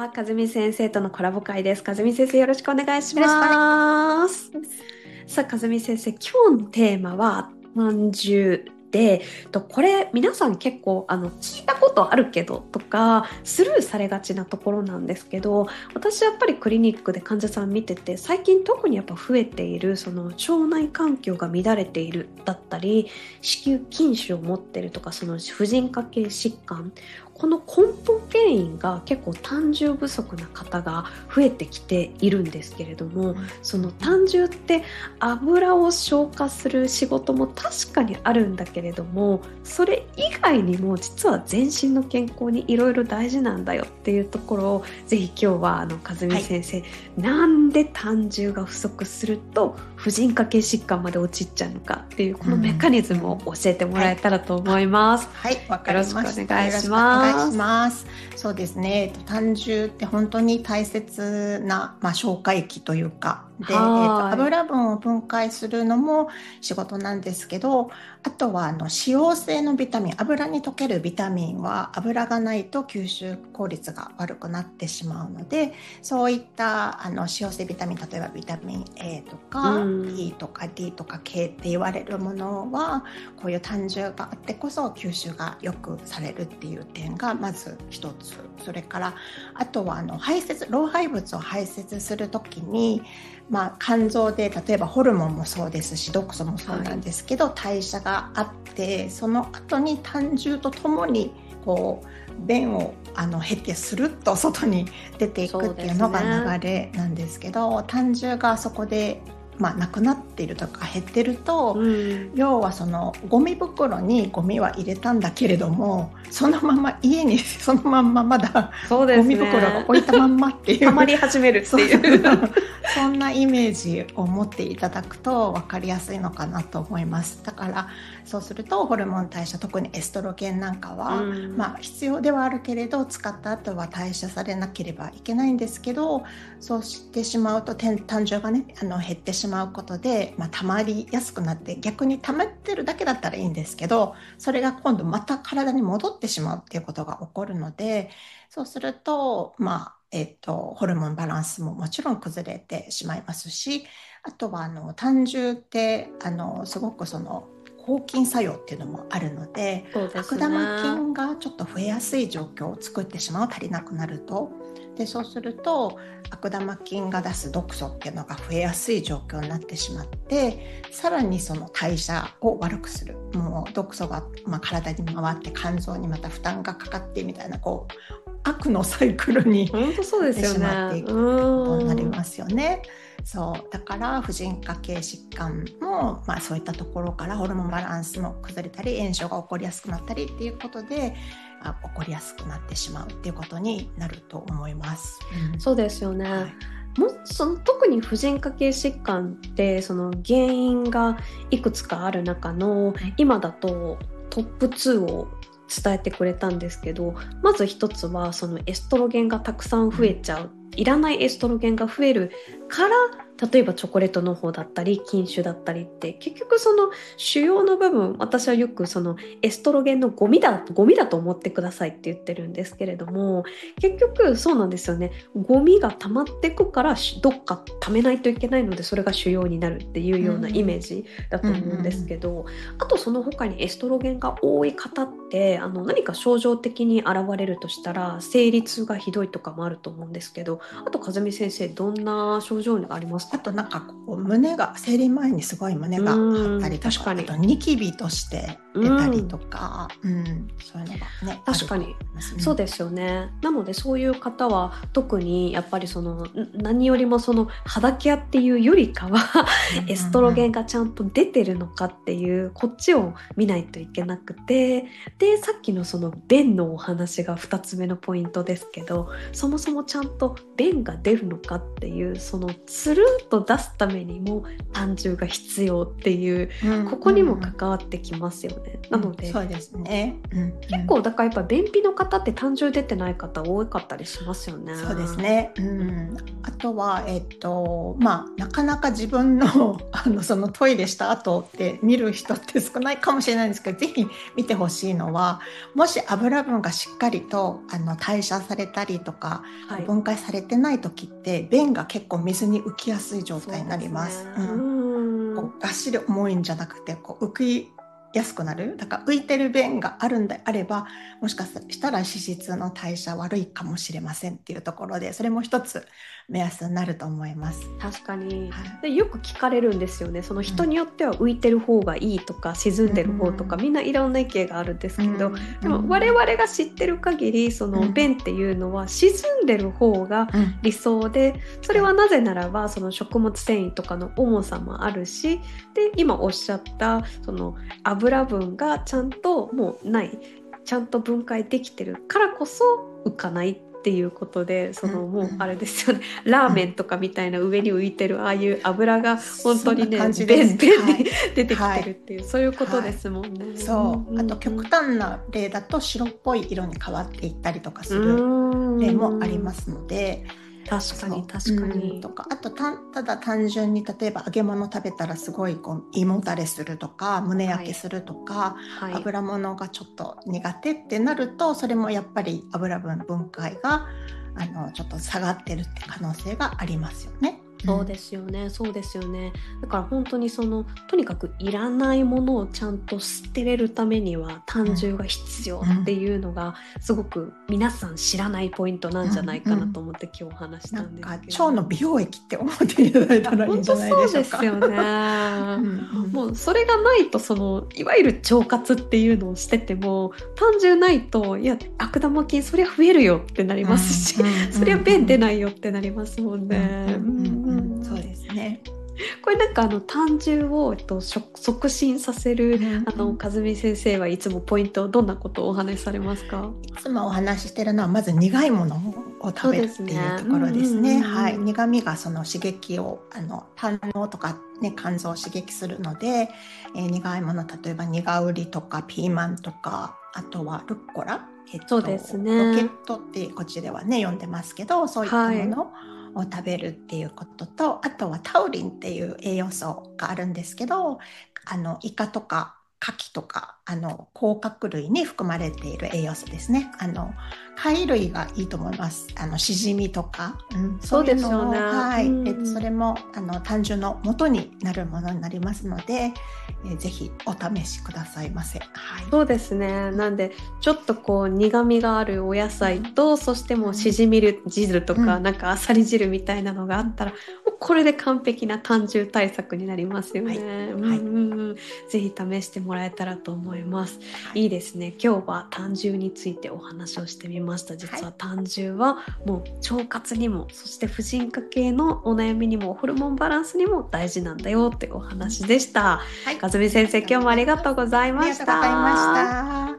は和美先生とのコラボ会です。和美先生よろしくお願いしよろしくお願ます。 いします。 さあ和美先生、今日のテーマは単純で、これ皆さん結構聞いたことあるけどとかスルーされがちなところなんですけど、私やっぱりクリニックで患者さん見てて最近特にやっぱ増えているその腸内環境が乱れているだったり、子宮筋腫を持っているとか、その婦人科系疾患、この根本原因が結構胆汁不足な方が増えてきているんですけれども、その胆汁って油を消化する仕事も確かにあるんだけれども、それ以外にも実は全身の健康にいろいろ大事なんだよっていうところを、ぜひ今日は和美先生、なんで胆汁が不足すると婦人科系疾患まで陥っちゃうのかっていう、このメカニズムを教えてもらえたらと思います。 はい、わかりました。 よろしくお願いしよろしくお願います。 します。そうですね。胆汁って本当に大切な、消化液というか、で、油分を分解するのも仕事なんですけど、あとは脂溶性のビタミン、油に溶けるビタミンは油がないと吸収効率が悪くなってしまうので、そういった脂溶性ビタミン、例えばビタミン A とか E とか D とか K って言われるものは、こういう胆汁があってこそ吸収がよくされるっていう点がまず一つ。それからあとは老廃物を排泄するときに、肝臓で例えばホルモンもそうですし毒素もそうなんですけど、代謝があって、その後に胆汁とともにこう便を経てスルッと外に出ていくっていうのが流れなんですけど、胆汁がそこでなくなっているとか減ってると、要はそのゴミ袋にゴミは入れたんだけれども、そのまま家にそのまんままだゴミ袋が置いたまんまっていう溜まり始めるっていうそんなイメージを持っていただくと分かりやすいのかなと思います。だからそうするとホルモン代謝、特にエストロゲンなんかは、必要ではあるけれど使った後は代謝されなければいけないんですけど、そうしてしまうと胆汁がね減ってしまうことで、溜まりやすくなって、逆に溜まってるだけだったらいいんですけど、それが今度また体に戻ってしまうっていうことが起こるので、そうするとホルモンバランスももちろん崩れてしまいますし、あとは胆汁ってすごくその抗菌作用っていうのもあるので、悪玉菌がちょっと増えやすい状況を作ってしまう、足りなくなると。でそうすると悪玉菌が出す毒素っていうのが増えやすい状況になってしまって、さらにその代謝を悪くする、もう毒素が、体に回って肝臓にまた負担がかかってみたいな、悪のサイクルになってしまっていくことになりますよね。そうだから婦人科系疾患も、そういったところからホルモンバランスも崩れたり炎症が起こりやすくなったりっていうことで起こりやすくなってしまうっていうことになると思います。 そうですよね。特に婦人科系疾患ってその原因がいくつかある中の、今だとトップ2を伝えてくれたんですけど、まず一つはそのエストロゲンがたくさん増えちゃう、いらないエストロゲンが増えるから、例えばチョコレートの方だったり筋腫だったりって、結局その腫瘍の部分、私はよくそのエストロゲンのゴミだと思ってくださいって言ってるんですけれども、結局そうなんですよね。ゴミが溜まってくからどっか溜めないといけないので、それが腫瘍になるっていうようなイメージだと思うんですけど、あとその他にエストロゲンが多い方って何か症状的に現れるとしたら生理痛がひどいとかもあると思うんですけど、あと風見先生どんな症状がありますか？ あとなんか胸が、生理前にすごい胸が張ったりとか、あとニキビとして出たりとか、そういうのがね、 確かにそうですよね。なのでそういう方は特にやっぱりその何よりもその肌ケアっていうよりかはエストロゲンがちゃんと出てるのかっていうこっちを見ないといけなくて、でさっきのその便のお話が2つ目のポイントですけど、そもそもちゃんと便が出るのかっていうそのつるっと出すためにも胆汁が必要っていう、ここにも関わってきますよね。なので、 そうですね、 結構だからやっぱ便秘の方って胆汁出てない方多かったりしますよね。 そうですね、あとは、なかなか自分のそのトイレした後って見る人って少ないかもしれないんですけど、ぜひ見てほしいのは、もし油分がしっかりと代謝されたりとか、分解されてない時って便が結構水に浮きやすい状態になります。がっしり重いんじゃなくて浮きやすくなる。だから浮いてる便があるんであれば、もしかしたら脂質の代謝悪いかもしれませんっていうところで、それも一つ目安になると思います。 確かに、でよく聞かれるんですよね。その人によっては浮いてる方がいいとか、沈んでる方とか、みんないろんな意見があるんですけど、でも我々が知ってる限り、その便っていうのは沈んでる方が理想で、それはなぜならばその食物繊維とかの重さもあるし、で今おっしゃったその油分がちゃんともうない、ちゃんと分解できてるからこそ浮かないっていうことで、そのもうあれですよね、ラーメンとかみたいな上に浮いてるああいう油が本当にね、便に出てきてるっていう、そういうことですもんね。 あと極端な例だと白っぽい色に変わっていったりとかする例もありますので、 確かに、 とか、あとただ単純に例えば揚げ物食べたらすごい胃もたれするとか胸焼けするとか、油物がちょっと苦手ってなると、それもやっぱり油分分解がちょっと下がってるって可能性がありますよね。 そうですよね、そうですよね。だから本当にとにかくいらないものをちゃんと捨てれるためには胆汁が必要っていうのがすごく皆さん知らないポイントなんじゃないかなと思って今日お話したんですけど、 なんか腸の美容液って思っていただいたらいいんじゃないでしょうか。 そうですよね。もうそれがないといわゆる腸活っていうのをしてても、胆汁ないと悪玉菌そりゃ増えるよってなりますし、そりゃ便出ないよってなりますもんね。 そうですね。 これなんか胆汁を促進させる和美先生はいつもポイントどんなことをお話しされますか？ いつもお話ししてるのはまず苦いものを食べるっていうところですね。苦味がその刺激を胆のとかね、肝臓を刺激するので、苦いもの、例えば苦うりとかピーマンとか、あとはルッコラ、 そうですね、 ロケットってこっちではね呼んでますけど、そういったものを食べるっていうことと、あとはタウリンっていう栄養素があるんですけど、イカとかカキとか甲殻類に含まれている栄養素ですね。貝類がいいと思います。シジミとか、 そうですよね。 それも胆汁の元になるものになりますので、ぜひお試しくださいませ。 そうですね。なんでちょっと苦味があるお野菜と、そしてもうしじみ汁とか、なんかあさり汁みたいなのがあったら、もうこれで完璧な胆汁対策になりますよね。ぜひ試してもらえたらと思います。いいですね。今日は胆汁についてお話をしてみました。実は胆汁はもう腸活にも、そして婦人科系のお悩みにも、ホルモンバランスにも大事なんだよってお話でした。和美先生、今日もありがとうございました。 ありがとうございました。